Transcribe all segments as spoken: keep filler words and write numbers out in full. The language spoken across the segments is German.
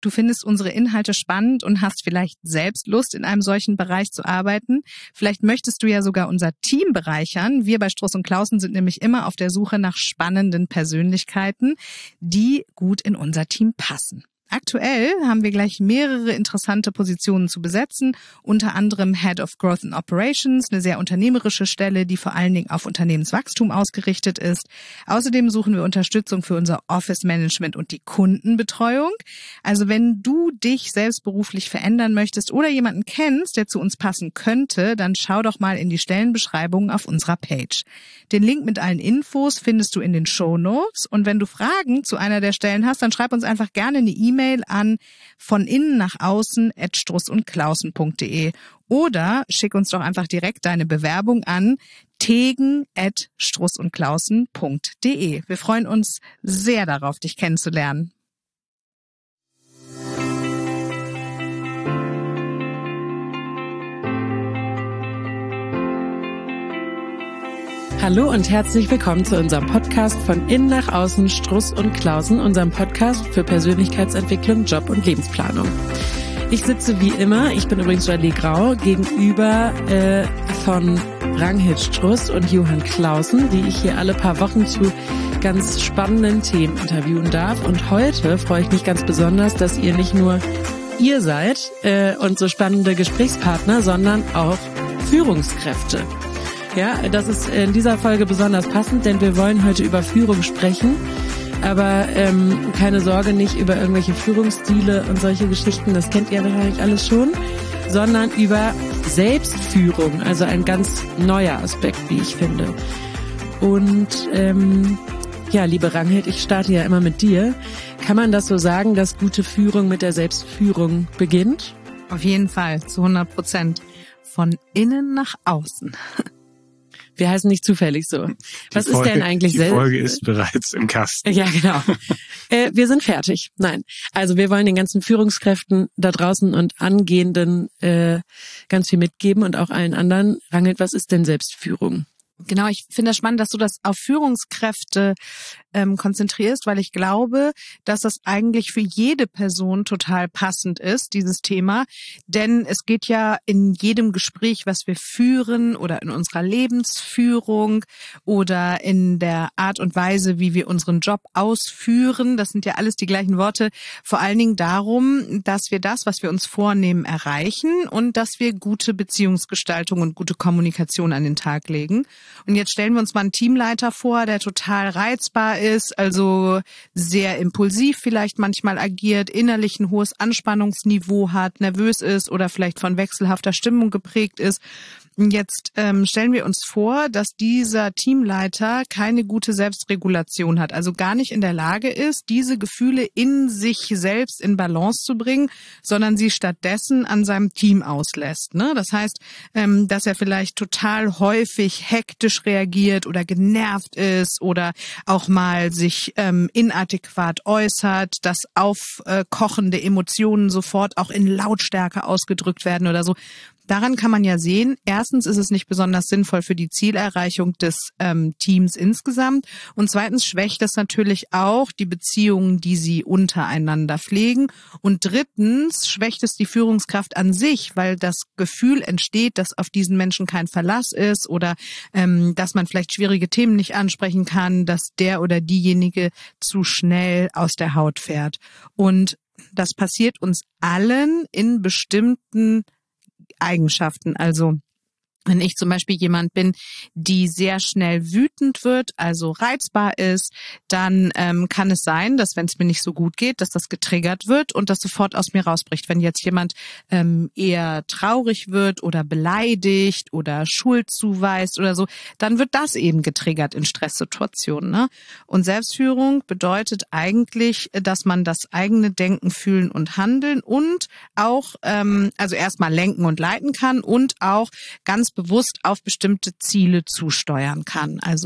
Du findest unsere Inhalte spannend und hast vielleicht selbst Lust, in einem solchen Bereich zu arbeiten. Vielleicht möchtest du ja sogar unser Team bereichern. Wir bei Struss und Clausen sind nämlich immer auf der Suche nach spannenden Persönlichkeiten, die gut in unser Team passen. Aktuell haben wir gleich mehrere interessante Positionen zu besetzen, unter anderem Head of Growth and Operations, eine sehr unternehmerische Stelle, die vor allen Dingen auf Unternehmenswachstum ausgerichtet ist. Außerdem suchen wir Unterstützung für unser Office Management und die Kundenbetreuung. Also wenn du dich selbst beruflich verändern möchtest oder jemanden kennst, der zu uns passen könnte, dann schau doch mal in die Stellenbeschreibung auf unserer Page. Den Link mit allen Infos findest du in den Shownotes und wenn du Fragen zu einer der Stellen hast, dann schreib uns einfach gerne eine E-Mail E-Mail an von innen nach außen at struss und clausen punkt de oder schick uns doch einfach direkt deine Bewerbung an tegen at struss und clausen punkt de. Wir freuen uns sehr darauf, dich kennenzulernen. Hallo und herzlich willkommen zu unserem Podcast von Innen nach Außen, Struss und Clausen, unserem Podcast für Persönlichkeitsentwicklung, Job und Lebensplanung. Ich sitze wie immer, ich bin übrigens Jolie Grau, gegenüber äh, von Ragnhild Struss und Johann Clausen, die ich hier alle paar Wochen zu ganz spannenden Themen interviewen darf. Und heute freue ich mich ganz besonders, dass ihr nicht nur ihr seid äh, und so spannende Gesprächspartner, sondern auch Führungskräfte. Ja, das ist in dieser Folge besonders passend, denn wir wollen heute über Führung sprechen, aber ähm, keine Sorge, nicht über irgendwelche Führungsstile und solche Geschichten, das kennt ihr wahrscheinlich alles schon, sondern über Selbstführung, also ein ganz neuer Aspekt, wie ich finde. Und ähm, ja, liebe Ragnhild, ich starte ja immer mit dir. Kann man das so sagen, dass gute Führung mit der Selbstführung beginnt? Auf jeden Fall, zu hundert Prozent. Von innen nach außen. Wir heißen nicht zufällig so. Was die Folge, ist denn eigentlich Die Folge ist bereits im Kasten. Ja, genau. äh, wir sind fertig. Nein. Also wir wollen den ganzen Führungskräften da draußen und Angehenden äh, ganz viel mitgeben und auch allen anderen. Ragnhild, was ist denn Selbstführung? Genau, ich finde es spannend, dass du das auf Führungskräfte ähm, konzentrierst, weil ich glaube, dass das eigentlich für jede Person total passend ist, dieses Thema. Denn es geht ja in jedem Gespräch, was wir führen oder in unserer Lebensführung oder in der Art und Weise, wie wir unseren Job ausführen, das sind ja alles die gleichen Worte, vor allen Dingen darum, dass wir das, was wir uns vornehmen, erreichen und dass wir gute Beziehungsgestaltung und gute Kommunikation an den Tag legen. Und jetzt stellen wir uns mal einen Teamleiter vor, der total reizbar ist, also sehr impulsiv vielleicht manchmal agiert, innerlich ein hohes Anspannungsniveau hat, nervös ist oder vielleicht von wechselhafter Stimmung geprägt ist. Jetzt ähm, stellen wir uns vor, dass dieser Teamleiter keine gute Selbstregulation hat, also gar nicht in der Lage ist, diese Gefühle in sich selbst in Balance zu bringen, sondern sie stattdessen an seinem Team auslässt. Ne? Das heißt, ähm, dass er vielleicht total häufig hektisch reagiert oder genervt ist oder auch mal sich ähm, inadäquat äußert, dass aufkochende Emotionen sofort auch in Lautstärke ausgedrückt werden oder so. Daran kann man ja sehen, erstens ist es nicht besonders sinnvoll für die Zielerreichung des ähm, Teams insgesamt und zweitens schwächt es natürlich auch die Beziehungen, die sie untereinander pflegen und drittens schwächt es die Führungskraft an sich, weil das Gefühl entsteht, dass auf diesen Menschen kein Verlass ist oder ähm, dass man vielleicht schwierige Themen nicht ansprechen kann, dass der oder diejenige zu schnell aus der Haut fährt. Und das passiert uns allen in bestimmten Eigenschaften. Also wenn ich zum Beispiel jemand bin, die sehr schnell wütend wird, also reizbar ist, dann ähm, kann es sein, dass wenn es mir nicht so gut geht, dass das getriggert wird und das sofort aus mir rausbricht. Wenn jetzt jemand ähm, eher traurig wird oder beleidigt oder Schuld zuweist oder so, dann wird das eben getriggert in Stresssituationen. Ne? Und Selbstführung bedeutet eigentlich, dass man das eigene Denken, Fühlen und Handeln und auch, ähm, also erstmal lenken und leiten kann und auch ganz bewusst auf bestimmte Ziele zusteuern kann. Also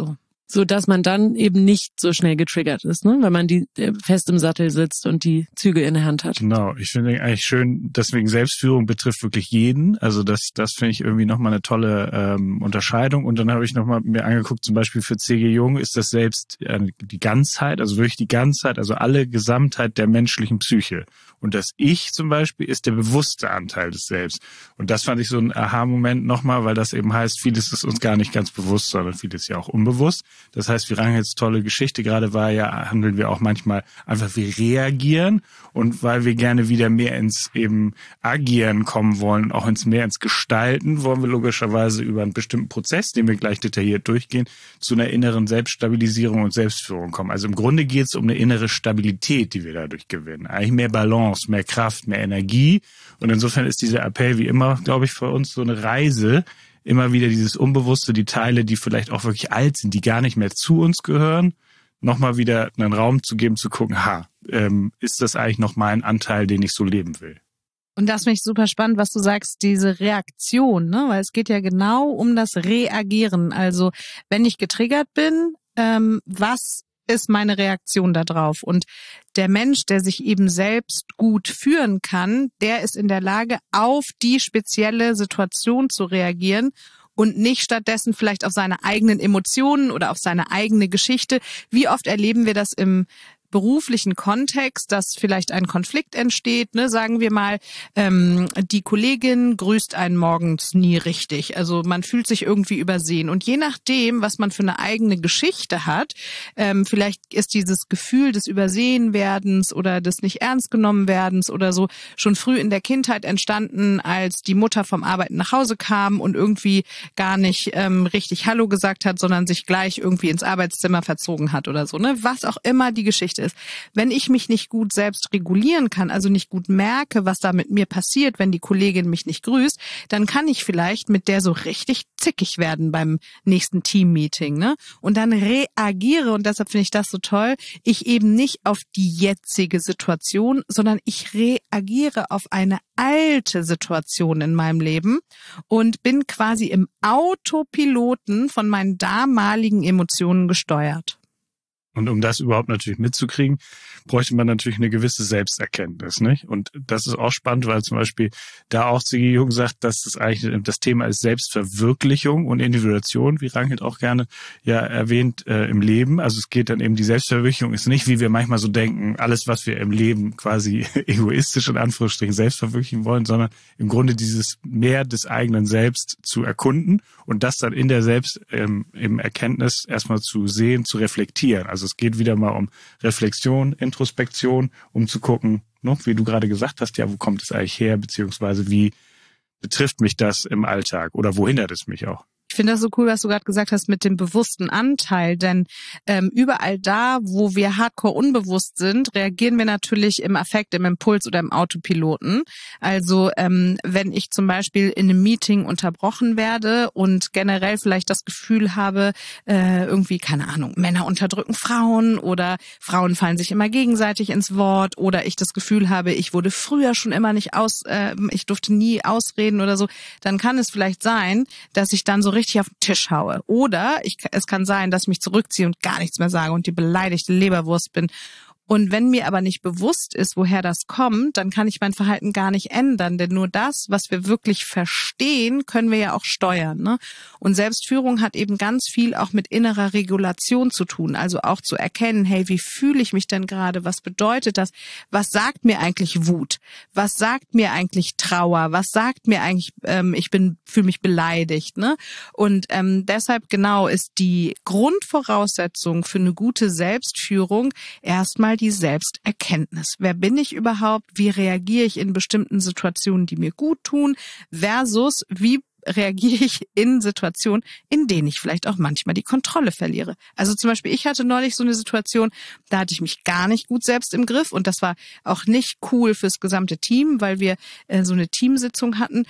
So dass man dann eben nicht so schnell getriggert ist, ne? Weil man die äh, fest im Sattel sitzt und die Züge in der Hand hat. Genau, ich finde eigentlich schön, deswegen Selbstführung betrifft wirklich jeden. Also das das finde ich irgendwie nochmal eine tolle ähm, Unterscheidung. Und dann habe ich nochmal mir angeguckt, zum Beispiel für C G Jung ist das selbst äh, die Ganzheit, also wirklich die Ganzheit, also alle Gesamtheit der menschlichen Psyche. Und das Ich zum Beispiel ist der bewusste Anteil des Selbst. Und das fand ich so ein Aha-Moment nochmal, weil das eben heißt, vieles ist uns gar nicht ganz bewusst, sondern vieles ja auch unbewusst. Das heißt, wie Rangels tolle Geschichte gerade war, ja, handeln wir auch manchmal einfach, wir reagieren. Und weil wir gerne wieder mehr ins eben Agieren kommen wollen, auch ins mehr ins Gestalten, wollen wir logischerweise über einen bestimmten Prozess, den wir gleich detailliert durchgehen, zu einer inneren Selbststabilisierung und Selbstführung kommen. Also im Grunde geht es um eine innere Stabilität, die wir dadurch gewinnen. Eigentlich mehr Balance, mehr Kraft, mehr Energie. Und insofern ist dieser Appell wie immer, glaube ich, für uns so eine Reise, immer wieder dieses Unbewusste, die Teile, die vielleicht auch wirklich alt sind, die gar nicht mehr zu uns gehören, nochmal wieder einen Raum zu geben, zu gucken, ha, ähm, ist das eigentlich noch mein Anteil, den ich so leben will? Und das finde ich super spannend, was du sagst, diese Reaktion, ne? Weil es geht ja genau um das Reagieren. Also wenn ich getriggert bin, ähm, was ist meine Reaktion darauf? Und der Mensch, der sich eben selbst gut führen kann, der ist in der Lage, auf die spezielle Situation zu reagieren und nicht stattdessen vielleicht auf seine eigenen Emotionen oder auf seine eigene Geschichte. Wie oft erleben wir das im beruflichen Kontext, dass vielleicht ein Konflikt entsteht, ne, sagen wir mal, ähm, die Kollegin grüßt einen morgens nie richtig. Also man fühlt sich irgendwie übersehen. Und je nachdem, was man für eine eigene Geschichte hat, ähm, vielleicht ist dieses Gefühl des Übersehenwerdens oder des nicht ernst genommen werdens oder so schon früh in der Kindheit entstanden, als die Mutter vom Arbeiten nach Hause kam und irgendwie gar nicht ähm, richtig Hallo gesagt hat, sondern sich gleich irgendwie ins Arbeitszimmer verzogen hat oder so, ne? Was auch immer die Geschichte ist. Wenn ich mich nicht gut selbst regulieren kann, also nicht gut merke, was da mit mir passiert, wenn die Kollegin mich nicht grüßt, dann kann ich vielleicht mit der so richtig zickig werden beim nächsten Teammeeting, ne? Und dann reagiere, und deshalb finde ich das so toll, ich eben nicht auf die jetzige Situation, sondern ich reagiere auf eine alte Situation in meinem Leben und bin quasi im Autopiloten von meinen damaligen Emotionen gesteuert. Und um das überhaupt natürlich mitzukriegen, bräuchte man natürlich eine gewisse Selbsterkenntnis, nicht? Und das ist auch spannend, weil zum Beispiel da auch C G Jung sagt, dass das eigentlich das Thema ist Selbstverwirklichung und Individuation, wie Rangelt auch gerne ja erwähnt, äh, im Leben. Also es geht dann eben, die Selbstverwirklichung ist nicht, wie wir manchmal so denken, alles, was wir im Leben quasi egoistisch in Anführungsstrichen selbst verwirklichen wollen, sondern im Grunde dieses Mehr des eigenen Selbst zu erkunden und das dann in der Selbst ähm, eben Erkenntnis erstmal zu sehen, zu reflektieren. Also es geht wieder mal um Reflexion, Introspektion, um zu gucken, ne, wie du gerade gesagt hast, ja, wo kommt es eigentlich her, beziehungsweise wie betrifft mich das im Alltag oder wo hindert es mich auch? Ich finde das so cool, was du gerade gesagt hast mit dem bewussten Anteil, denn ähm, überall da, wo wir hardcore unbewusst sind, reagieren wir natürlich im Affekt, im Impuls oder im Autopiloten. Also ähm, wenn ich zum Beispiel in einem Meeting unterbrochen werde und generell vielleicht das Gefühl habe, äh, irgendwie, keine Ahnung, Männer unterdrücken Frauen oder Frauen fallen sich immer gegenseitig ins Wort oder ich das Gefühl habe, ich wurde früher schon immer nicht aus, äh, ich durfte nie ausreden oder so, dann kann es vielleicht sein, dass ich dann so richtig auf den Tisch haue. Oder ich, es kann sein, dass ich mich zurückziehe und gar nichts mehr sage und die beleidigte Leberwurst bin. Und wenn mir aber nicht bewusst ist, woher das kommt, dann kann ich mein Verhalten gar nicht ändern. Denn nur das, was wir wirklich verstehen, können wir ja auch steuern, ne? Und Selbstführung hat eben ganz viel auch mit innerer Regulation zu tun. Also auch zu erkennen, hey, wie fühle ich mich denn gerade? Was bedeutet das? Was sagt mir eigentlich Wut? Was sagt mir eigentlich Trauer? Was sagt mir eigentlich, ähm, ich bin fühle mich beleidigt, ne? Und ähm, deshalb genau ist die Grundvoraussetzung für eine gute Selbstführung erstmal die Selbsterkenntnis. Wer bin ich überhaupt? Wie reagiere ich in bestimmten Situationen, die mir gut tun? Versus, wie reagiere ich in Situationen, in denen ich vielleicht auch manchmal die Kontrolle verliere. Also zum Beispiel, ich hatte neulich so eine Situation, da hatte ich mich gar nicht gut selbst im Griff und das war auch nicht cool fürs gesamte Team, weil wir äh, so eine Teamsitzung hatten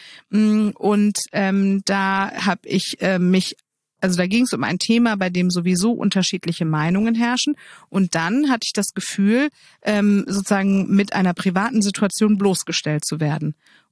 und ähm, da habe ich äh, mich Also da ging es um ein Thema, bei dem sowieso unterschiedliche Meinungen herrschen. Und dann hatte ich das Gefühl, ähm, sozusagen mit einer privaten Situation bloßgestellt zu werden.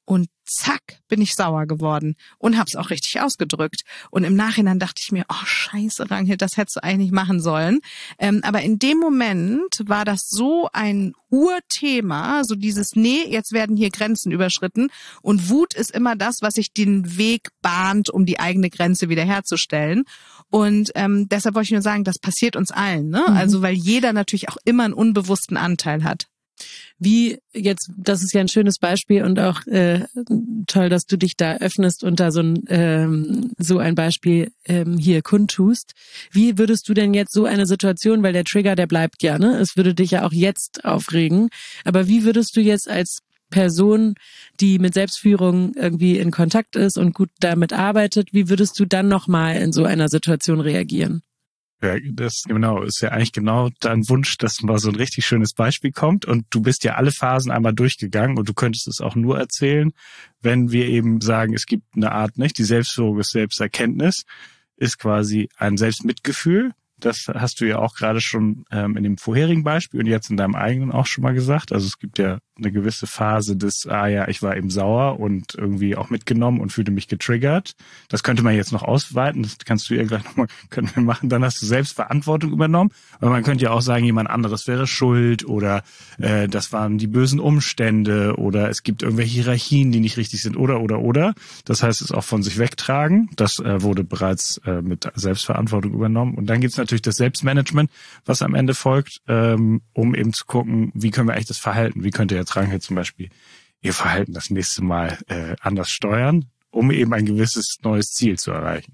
Und zack, bin ich sauer geworden und hab's auch richtig ausgedrückt. Und im Nachhinein dachte ich mir, oh scheiße, Ragnhild, das hättest du eigentlich machen sollen. Ähm, aber in dem Moment war das so ein Urthema, so dieses, nee, jetzt werden hier Grenzen überschritten. Und Wut ist immer das, was sich den Weg bahnt, um die eigene Grenze wiederherzustellen. Und ähm, deshalb wollte ich nur sagen, das passiert uns allen, ne? Mhm. Also weil jeder natürlich auch immer einen unbewussten Anteil hat. Wie jetzt, das ist ja ein schönes Beispiel und auch äh, toll, dass du dich da öffnest und da so ein ähm, so ein Beispiel ähm, hier kundtust. Wie würdest du denn jetzt so eine Situation, weil der Trigger, der bleibt ja, ne? Es würde dich ja auch jetzt aufregen. Aber wie würdest du jetzt als Person, die mit Selbstführung irgendwie in Kontakt ist und gut damit arbeitet, wie würdest du dann nochmal in so einer Situation reagieren? Ja, das genau ist ja eigentlich genau dein Wunsch, dass mal so ein richtig schönes Beispiel kommt und du bist ja alle Phasen einmal durchgegangen und du könntest es auch nur erzählen, wenn wir eben sagen, es gibt eine Art, nicht? Die Selbstführung ist Selbsterkenntnis, ist quasi ein Selbstmitgefühl. Das hast du ja auch gerade schon ähm, in dem vorherigen Beispiel und jetzt in deinem eigenen auch schon mal gesagt. Also es gibt ja eine gewisse Phase des, ah ja, ich war eben sauer und irgendwie auch mitgenommen und fühlte mich getriggert. Das könnte man jetzt noch ausweiten, das kannst du ja gleich nochmal, können wir machen. Dann hast du selbst Verantwortung übernommen. Aber man könnte ja auch sagen, jemand anderes wäre schuld oder äh, das waren die bösen Umstände oder es gibt irgendwelche Hierarchien, die nicht richtig sind oder, oder, oder. Das heißt, es auch von sich wegtragen. Das äh, wurde bereits äh, mit Selbstverantwortung übernommen. Und dann gibt es natürlich das Selbstmanagement, was am Ende folgt, ähm, um eben zu gucken, wie können wir eigentlich das Verhalten, wie könnte jetzt Ragnhild zum Beispiel ihr Verhalten das nächste Mal äh, anders steuern, um eben ein gewisses neues Ziel zu erreichen.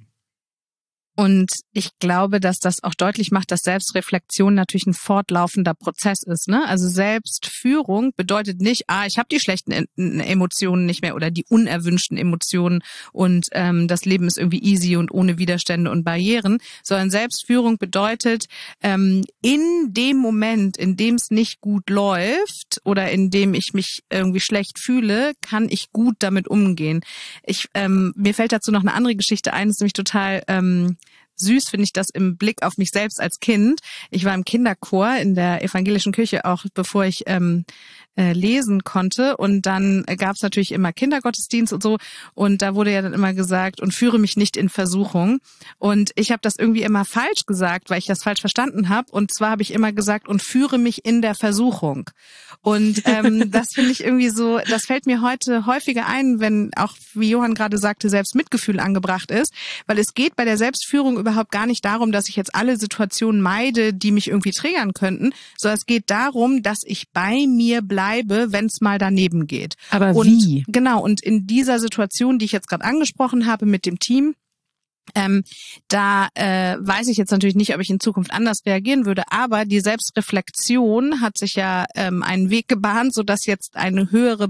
Und ich glaube, dass das auch deutlich macht, dass Selbstreflexion natürlich ein fortlaufender Prozess ist, ne? Also Selbstführung bedeutet nicht, ah, ich habe die schlechten Emotionen nicht mehr oder die unerwünschten Emotionen und ähm, das Leben ist irgendwie easy und ohne Widerstände und Barrieren, sondern Selbstführung bedeutet, ähm, in dem Moment, in dem es nicht gut läuft oder in dem ich mich irgendwie schlecht fühle, kann ich gut damit umgehen. Ich ähm, mir fällt dazu noch eine andere Geschichte ein, das ist nämlich total ähm, süß, finde ich das im Blick auf mich selbst als Kind. Ich war im Kinderchor in der evangelischen Kirche, auch bevor ich ähm, äh, lesen konnte. Und dann äh, gab es natürlich immer Kindergottesdienst und so. Und da wurde ja dann immer gesagt, und führe mich nicht in Versuchung. Und ich habe das irgendwie immer falsch gesagt, weil ich das falsch verstanden habe. Und zwar habe ich immer gesagt, und führe mich in der Versuchung. Und ähm, das finde ich irgendwie so, das fällt mir heute häufiger ein, wenn auch, wie Johann gerade sagte, Selbstmitgefühl angebracht ist. Weil es geht bei der Selbstführung überhaupt gar nicht darum, dass ich jetzt alle Situationen meide, die mich irgendwie triggern könnten, sondern es geht darum, dass ich bei mir bleibe, wenn es mal daneben geht. Aber und, wie? Genau, und in dieser Situation, die ich jetzt gerade angesprochen habe mit dem Team, Ähm, da äh, weiß ich jetzt natürlich nicht, ob ich in Zukunft anders reagieren würde, aber die Selbstreflexion hat sich ja ähm, einen Weg gebahnt, sodass jetzt eine höhere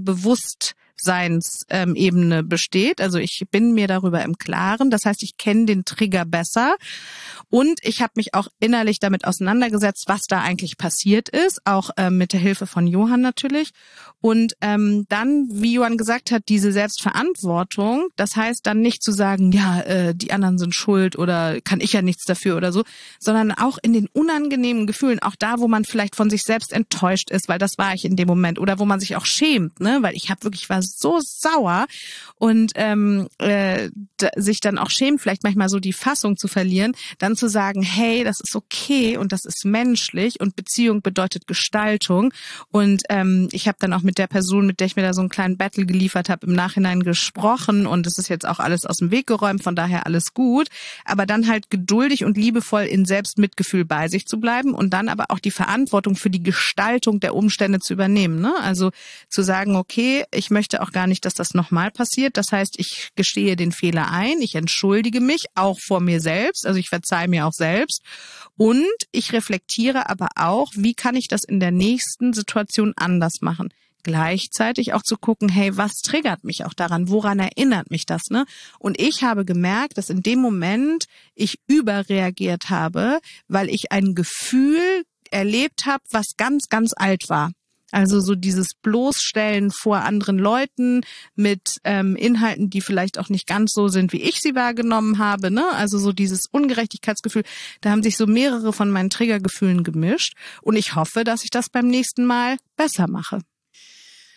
Bewusstseinsebene ähm, besteht. Also ich bin mir darüber im Klaren. Das heißt, ich kenne den Trigger besser und ich habe mich auch innerlich damit auseinandergesetzt, was da eigentlich passiert ist, auch ähm, mit der Hilfe von Johann natürlich. Und ähm, dann, wie Johann gesagt hat, diese Selbstverantwortung, das heißt dann nicht zu sagen, ja, äh, die anderen sind schuld oder kann ich ja nichts dafür oder so, sondern auch in den unangenehmen Gefühlen, auch da, wo man vielleicht von sich selbst enttäuscht ist, weil das war ich in dem Moment, oder wo man sich auch schämt, ne, weil ich habe wirklich war so sauer und ähm, äh, d- sich dann auch schämt, vielleicht manchmal so die Fassung zu verlieren, dann zu sagen, hey, das ist okay und das ist menschlich und Beziehung bedeutet Gestaltung und ähm, ich habe dann auch mit der Person, mit der ich mir da so einen kleinen Battle geliefert habe, im Nachhinein gesprochen und es ist jetzt auch alles aus dem Weg geräumt, von daher alles gut, aber dann halt geduldig und liebevoll in Selbstmitgefühl bei sich zu bleiben und dann aber auch die Verantwortung für die Gestaltung der Umstände zu übernehmen, ne? Also zu sagen, okay, ich möchte auch gar nicht, dass das nochmal passiert, das heißt, ich gestehe den Fehler ein, ich entschuldige mich auch vor mir selbst, also ich verzeihe mir auch selbst und ich reflektiere aber auch, wie kann ich das in der nächsten Situation anders machen. Gleichzeitig auch zu gucken, hey, was triggert mich auch daran? Woran erinnert mich das, ne? Und ich habe gemerkt, dass in dem Moment ich überreagiert habe, weil ich ein Gefühl erlebt habe, was ganz, ganz alt war. Also so dieses Bloßstellen vor anderen Leuten mit ähm, Inhalten, die vielleicht auch nicht ganz so sind, wie ich sie wahrgenommen habe, ne? Also so dieses Ungerechtigkeitsgefühl, da haben sich so mehrere von meinen Triggergefühlen gemischt und ich hoffe, dass ich das beim nächsten Mal besser mache.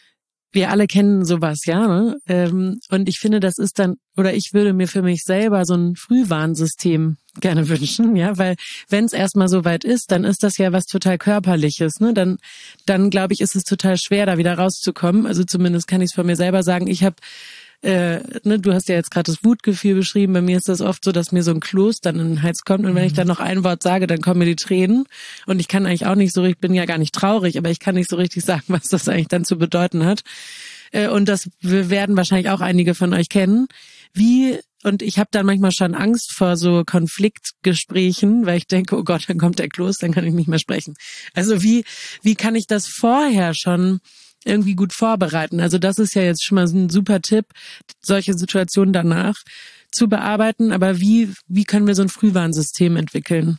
Wir alle kennen sowas, ja, ne? Ähm, und ich finde, das ist dann, oder ich würde mir für mich selber so ein Frühwarnsystem gerne wünschen, ja, weil wenn es erstmal so weit ist, dann ist das ja was total Körperliches, ne? Dann, dann glaube ich, ist es total schwer, da wieder rauszukommen. Also zumindest kann ich es von mir selber sagen. Ich habe Äh, ne, du hast ja jetzt gerade das Wutgefühl beschrieben. Bei mir ist das oft so, dass mir so ein Kloß dann in den Hals kommt und wenn ich dann noch ein Wort sage, dann kommen mir die Tränen und ich kann eigentlich auch nicht so richtig, ich bin ja gar nicht traurig, aber ich kann nicht so richtig sagen, was das eigentlich dann zu bedeuten hat. Äh, und das werden wahrscheinlich auch einige von euch kennen. Wie Und ich habe dann manchmal schon Angst vor so Konfliktgesprächen, weil ich denke, oh Gott, dann kommt der Kloß, dann kann ich nicht mehr sprechen. Also wie wie kann ich das vorher schon irgendwie gut vorbereiten? Also das ist ja jetzt schon mal so ein super Tipp, solche Situationen danach zu bearbeiten. Aber wie wie können wir so ein Frühwarnsystem entwickeln?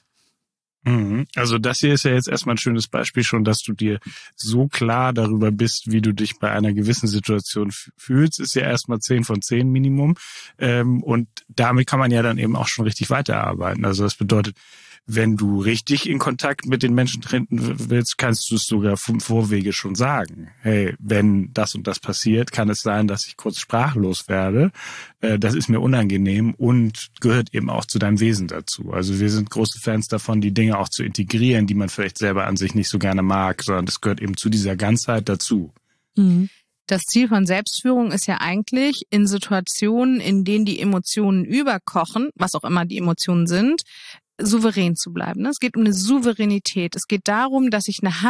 Also das hier ist ja jetzt erstmal ein schönes Beispiel schon, dass du dir so klar darüber bist, wie du dich bei einer gewissen Situation fühlst, ist ja erstmal zehn von zehn Minimum. Und damit kann man ja dann eben auch schon richtig weiterarbeiten. Also das bedeutet, wenn du richtig in Kontakt mit den Menschen treten willst, kannst du es sogar vom Vorwege schon sagen. Hey, wenn das und das passiert, kann es sein, dass ich kurz sprachlos werde. Das ist mir unangenehm und gehört eben auch zu deinem Wesen dazu. Also wir sind große Fans davon, die Dinge auch zu integrieren, die man vielleicht selber an sich nicht so gerne mag, sondern das gehört eben zu dieser Ganzheit dazu. Mhm. Das Ziel von Selbstführung ist ja eigentlich, in Situationen, in denen die Emotionen überkochen, was auch immer die Emotionen sind, souverän zu bleiben. Es geht um eine Souveränität. Es geht darum, dass ich eine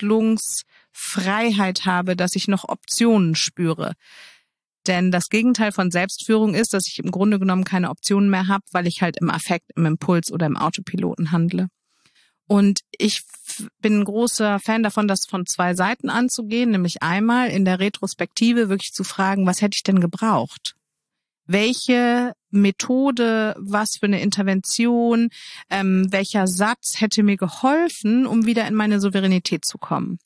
Handlungsfreiheit habe, dass ich noch Optionen spüre. Denn das Gegenteil von Selbstführung ist, dass ich im Grunde genommen keine Optionen mehr habe, weil ich halt im Affekt, im Impuls oder im Autopiloten handle. Und ich bin ein großer Fan davon, das von zwei Seiten anzugehen, nämlich einmal in der Retrospektive wirklich zu fragen, was hätte ich denn gebraucht? Welche Methode, was für eine Intervention, ähm, welcher Satz hätte mir geholfen, um wieder in meine Souveränität zu kommen?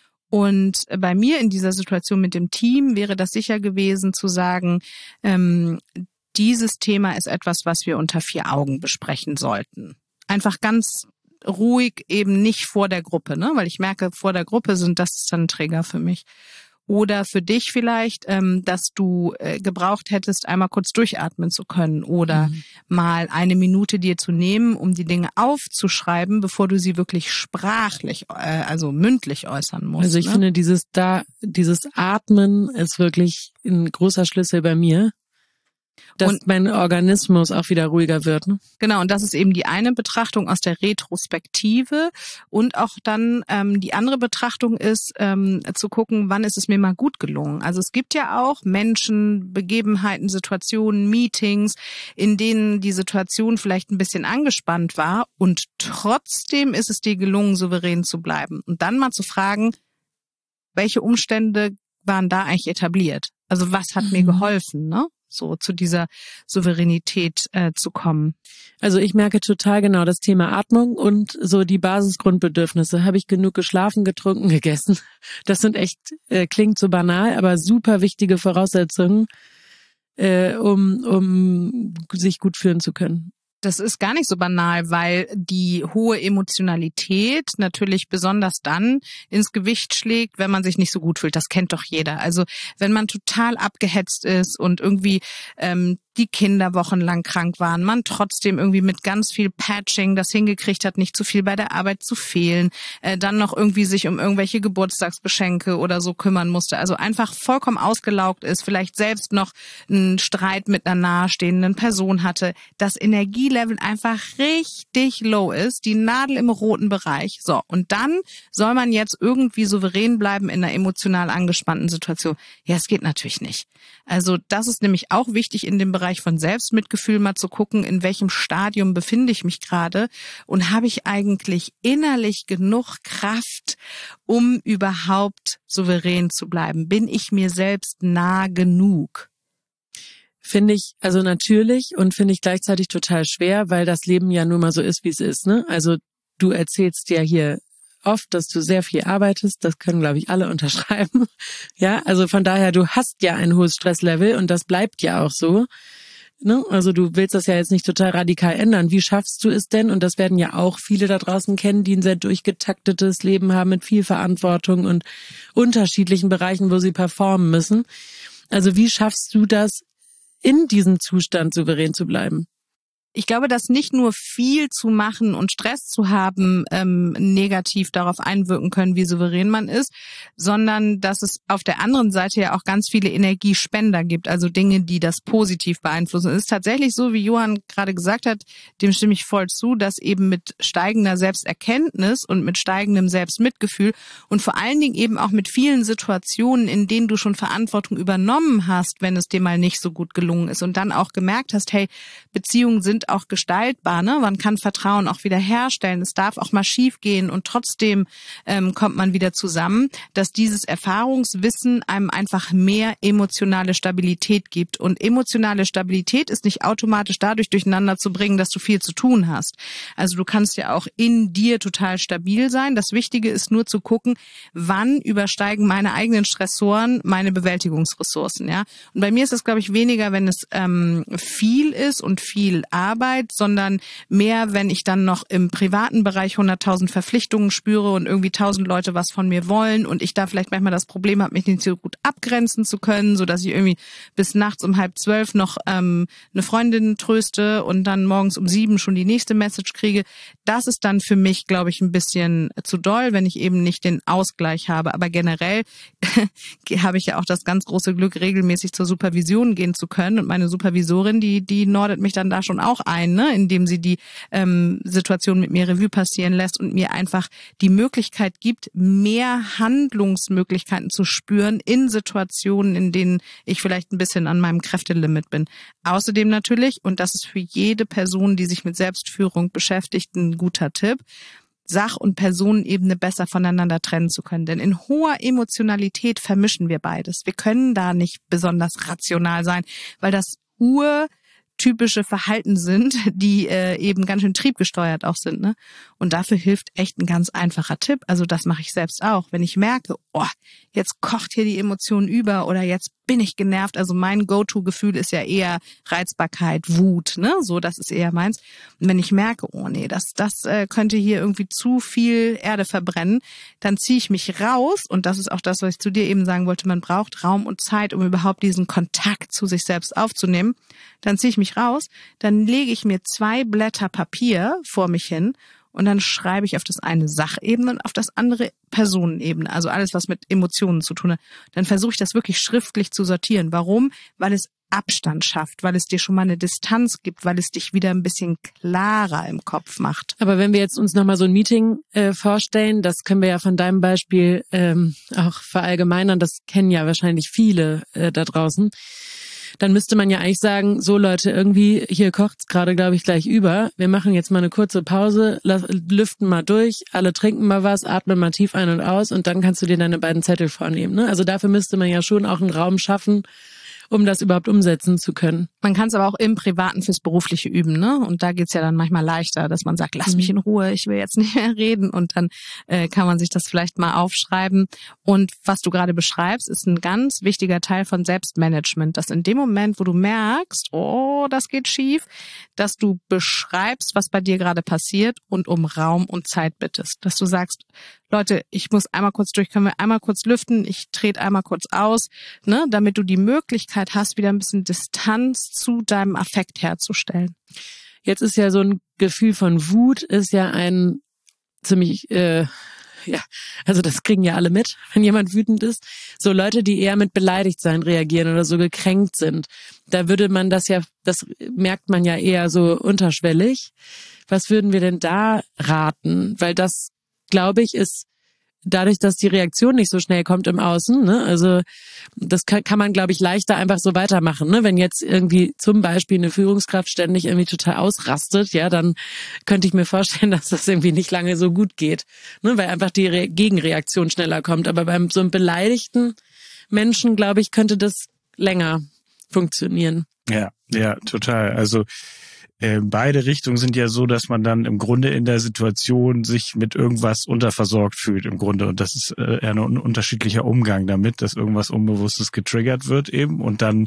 Und bei mir in dieser Situation mit dem Team wäre das sicher gewesen zu sagen, ähm, dieses Thema ist etwas, was wir unter vier Augen besprechen sollten. Einfach ganz ruhig, eben nicht vor der Gruppe, ne? Weil ich merke, vor der Gruppe sind das dann ein Trigger für mich. Oder für dich vielleicht, ähm, dass du äh, gebraucht hättest, einmal kurz durchatmen zu können oder mhm. mal eine Minute dir zu nehmen, um die Dinge aufzuschreiben, bevor du sie wirklich sprachlich, äh, also mündlich äußern musst. Also ich ne? finde, dieses da, dieses Atmen ist wirklich ein großer Schlüssel bei mir, dass und mein Organismus auch wieder ruhiger wird. Ne? Genau, und das ist eben die eine Betrachtung aus der Retrospektive. Und auch dann ähm, die andere Betrachtung ist, ähm, zu gucken, wann ist es mir mal gut gelungen. Also es gibt ja auch Menschen, Begebenheiten, Situationen, Meetings, in denen die Situation vielleicht ein bisschen angespannt war und trotzdem ist es dir gelungen, souverän zu bleiben. Und dann mal zu fragen, welche Umstände waren da eigentlich etabliert? Also was hat mhm. mir geholfen, ne? So zu dieser Souveränität äh, zu kommen. Also ich merke total genau das Thema Atmung und so die Basisgrundbedürfnisse. Habe ich genug geschlafen, getrunken, gegessen? Das sind echt, äh, klingt so banal, aber super wichtige Voraussetzungen, äh, um, um sich gut fühlen zu können. Das ist gar nicht so banal, weil die hohe Emotionalität natürlich besonders dann ins Gewicht schlägt, wenn man sich nicht so gut fühlt. Das kennt doch jeder. Also wenn man total abgehetzt ist und irgendwie ähm, die Kinder wochenlang krank waren, man trotzdem irgendwie mit ganz viel Patching das hingekriegt hat, nicht zu viel bei der Arbeit zu fehlen, äh, dann noch irgendwie sich um irgendwelche Geburtstagsgeschenke oder so kümmern musste. Also einfach vollkommen ausgelaugt ist, vielleicht selbst noch einen Streit mit einer nahestehenden Person hatte, das Energielevel einfach richtig low ist, die Nadel im roten Bereich. So, und dann soll man jetzt irgendwie souverän bleiben in einer emotional angespannten Situation. Ja, es geht natürlich nicht. Also das ist nämlich auch wichtig in dem Bereich von Selbstmitgefühl, mal zu gucken, in welchem Stadium befinde ich mich gerade und habe ich eigentlich innerlich genug Kraft, um überhaupt souverän zu bleiben? Bin ich mir selbst nah genug? Finde ich, also natürlich und finde ich gleichzeitig total schwer, weil das Leben ja nun mal so ist, wie es ist, ne? Also du erzählst ja hier oft, dass du sehr viel arbeitest, das können, glaube ich, alle unterschreiben. Ja, also von daher, du hast ja ein hohes Stresslevel und das bleibt ja auch so. ne? Also du willst das ja jetzt nicht total radikal ändern. Wie schaffst du es denn? Und das werden ja auch viele da draußen kennen, die ein sehr durchgetaktetes Leben haben mit viel Verantwortung und unterschiedlichen Bereichen, wo sie performen müssen. Also wie schaffst du das, in diesem Zustand souverän zu bleiben? Ich glaube, dass nicht nur viel zu machen und Stress zu haben ähm, negativ darauf einwirken können, wie souverän man ist, sondern dass es auf der anderen Seite ja auch ganz viele Energiespender gibt, also Dinge, die das positiv beeinflussen. Es ist tatsächlich so, wie Johann gerade gesagt hat, dem stimme ich voll zu, dass eben mit steigender Selbsterkenntnis und mit steigendem Selbstmitgefühl und vor allen Dingen eben auch mit vielen Situationen, in denen du schon Verantwortung übernommen hast, wenn es dir mal nicht so gut gelungen ist und dann auch gemerkt hast, hey, Beziehungen sind auch gestaltbar, ne? Man kann Vertrauen auch wieder herstellen. Es darf auch mal schief gehen und trotzdem ähm, kommt man wieder zusammen, dass dieses Erfahrungswissen einem einfach mehr emotionale Stabilität gibt. Und emotionale Stabilität ist nicht automatisch dadurch durcheinander zu bringen, dass du viel zu tun hast. Also du kannst ja auch in dir total stabil sein. Das Wichtige ist nur zu gucken, wann übersteigen meine eigenen Stressoren meine Bewältigungsressourcen, ja? Und bei mir ist das, glaube ich, weniger, wenn es ähm, viel ist und viel Arbeit, sondern mehr, wenn ich dann noch im privaten Bereich hunderttausend Verpflichtungen spüre und irgendwie tausend Leute was von mir wollen und ich da vielleicht manchmal das Problem habe, mich nicht so gut abgrenzen zu können, so dass ich irgendwie bis nachts um halb zwölf noch ähm, eine Freundin tröste und dann morgens um sieben schon die nächste Message kriege. Das ist dann für mich, glaube ich, ein bisschen zu doll, wenn ich eben nicht den Ausgleich habe. Aber generell habe ich ja auch das ganz große Glück, regelmäßig zur Supervision gehen zu können und meine Supervisorin, die die nordet mich dann da schon auch ein, ne, indem sie die ähm, Situation mit mir Revue passieren lässt und mir einfach die Möglichkeit gibt, mehr Handlungsmöglichkeiten zu spüren in Situationen, in denen ich vielleicht ein bisschen an meinem Kräftelimit bin. Außerdem natürlich, und das ist für jede Person, die sich mit Selbstführung beschäftigt, ein guter Tipp, Sach- und Personenebene besser voneinander trennen zu können. Denn in hoher Emotionalität vermischen wir beides. Wir können da nicht besonders rational sein, weil das Ur typische Verhalten sind, die äh, eben ganz schön triebgesteuert auch sind, ne? Und dafür hilft echt ein ganz einfacher Tipp. Also das mache ich selbst auch. Wenn ich merke, oh, jetzt kocht hier die Emotion über oder jetzt bin ich genervt. Also mein Go-To-Gefühl ist ja eher Reizbarkeit, Wut, ne? So, das ist eher meins. Und wenn ich merke, oh nee, das das äh, könnte hier irgendwie zu viel Erde verbrennen, dann ziehe ich mich raus. Und das ist auch das, was ich zu dir eben sagen wollte. Man braucht Raum und Zeit, um überhaupt diesen Kontakt zu sich selbst aufzunehmen. Dann ziehe ich mich raus, dann lege ich mir zwei Blätter Papier vor mich hin und dann schreibe ich auf das eine Sachebene und auf das andere Personenebene, also alles, was mit Emotionen zu tun hat. Dann versuche ich das wirklich schriftlich zu sortieren. Warum? Weil es Abstand schafft, weil es dir schon mal eine Distanz gibt, weil es dich wieder ein bisschen klarer im Kopf macht. Aber wenn wir jetzt uns nochmal so ein Meeting äh, vorstellen, das können wir ja von deinem Beispiel ähm, auch verallgemeinern, das kennen ja wahrscheinlich viele äh, da draußen. Dann müsste man ja eigentlich sagen, so Leute, irgendwie, hier kocht's gerade, glaube ich, gleich über. Wir machen jetzt mal eine kurze Pause, lüften mal durch, alle trinken mal was, atmen mal tief ein und aus und dann kannst du dir deine beiden Zettel vornehmen, ne? Also dafür müsste man ja schon auch einen Raum schaffen, um das überhaupt umsetzen zu können. Man kann es aber auch im Privaten fürs Berufliche üben, ne? Und da geht's ja dann manchmal leichter, dass man sagt, lass mich in Ruhe, ich will jetzt nicht mehr reden. Und dann äh, kann man sich das vielleicht mal aufschreiben. Und was du gerade beschreibst, ist ein ganz wichtiger Teil von Selbstmanagement, dass in dem Moment, wo du merkst, oh, das geht schief, dass du beschreibst, was bei dir gerade passiert und um Raum und Zeit bittest. Dass du sagst, Leute, ich muss einmal kurz durch, können wir einmal kurz lüften, ich trete einmal kurz aus, ne, damit du die Möglichkeit hast, wieder ein bisschen Distanz zu deinem Affekt herzustellen. Jetzt ist ja so ein Gefühl von Wut, ist ja ein ziemlich, äh, ja, also das kriegen ja alle mit, wenn jemand wütend ist. So Leute, die eher mit Beleidigtsein reagieren oder so gekränkt sind, da würde man das ja, das merkt man ja eher so unterschwellig. Was würden wir denn da raten? Weil das, glaube ich, ist dadurch, dass die Reaktion nicht so schnell kommt im Außen, ne? Also das kann, kann man, glaube ich, leichter einfach so weitermachen, ne? Wenn jetzt irgendwie zum Beispiel eine Führungskraft ständig irgendwie total ausrastet, ja, dann könnte ich mir vorstellen, dass das irgendwie nicht lange so gut geht, ne? Weil einfach die Re- Gegenreaktion schneller kommt. Aber beim so einem beleidigten Menschen, glaube ich, könnte das länger funktionieren. Ja, ja, total. Also Äh, beide Richtungen sind ja so, dass man dann im Grunde in der Situation sich mit irgendwas unterversorgt fühlt im Grunde. Und das ist äh, eher ein unterschiedlicher Umgang damit, dass irgendwas Unbewusstes getriggert wird eben und dann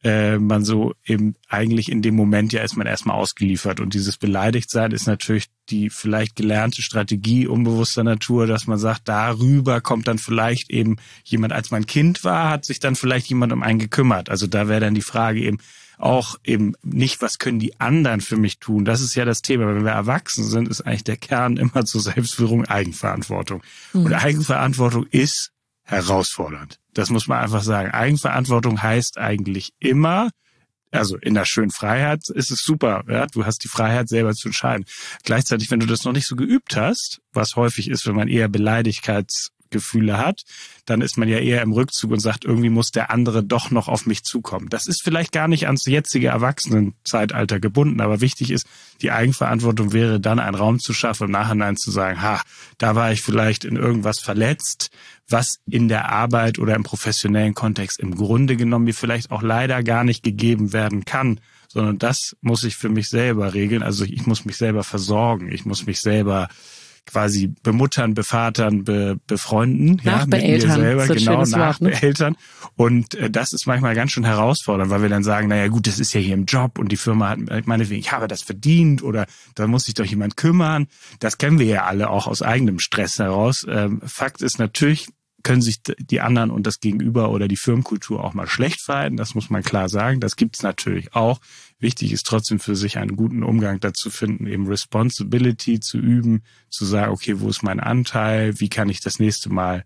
äh, man so eben eigentlich in dem Moment ja ist man erstmal ausgeliefert. Und dieses Beleidigtsein ist natürlich die vielleicht gelernte Strategie unbewusster Natur, dass man sagt, darüber kommt dann vielleicht eben jemand, als man Kind war, hat sich dann vielleicht jemand um einen gekümmert. Also da wäre dann die Frage eben auch eben nicht, was können die anderen für mich tun? Das ist ja das Thema. Wenn wir erwachsen sind, ist eigentlich der Kern immer zur Selbstführung Eigenverantwortung. Mhm. Und Eigenverantwortung ist herausfordernd. Das muss man einfach sagen. Eigenverantwortung heißt eigentlich immer, also in der schönen Freiheit ist es super. Ja? Du hast die Freiheit, selber zu entscheiden. Gleichzeitig, wenn du das noch nicht so geübt hast, was häufig ist, wenn man eher Beleidigkeitsgefühle hat, dann ist man ja eher im Rückzug und sagt, irgendwie muss der andere doch noch auf mich zukommen. Das ist vielleicht gar nicht ans jetzige Erwachsenenzeitalter gebunden, aber wichtig ist, die Eigenverantwortung wäre dann, einen Raum zu schaffen, im Nachhinein zu sagen, ha, da war ich vielleicht in irgendwas verletzt, was in der Arbeit oder im professionellen Kontext im Grunde genommen mir vielleicht auch leider gar nicht gegeben werden kann, sondern das muss ich für mich selber regeln. Also ich muss mich selber versorgen, ich muss mich selber quasi bemuttern, bevatern, be, befreunden, ja, mit mir selber, genau, nachbeeltern. Ne? Und äh, das ist manchmal ganz schön herausfordernd, weil wir dann sagen, naja gut, das ist ja hier im Job und die Firma hat meinetwegen, ich habe das verdient oder da muss sich doch jemand kümmern. Das kennen wir ja alle auch aus eigenem Stress heraus. Ähm, Fakt ist natürlich, können sich die anderen und das Gegenüber oder die Firmenkultur auch mal schlecht verhalten. Das muss man klar sagen. Das gibt's natürlich auch. Wichtig ist trotzdem für sich einen guten Umgang dazu finden, eben Responsibility zu üben, zu sagen, okay, wo ist mein Anteil? Wie kann ich das nächste Mal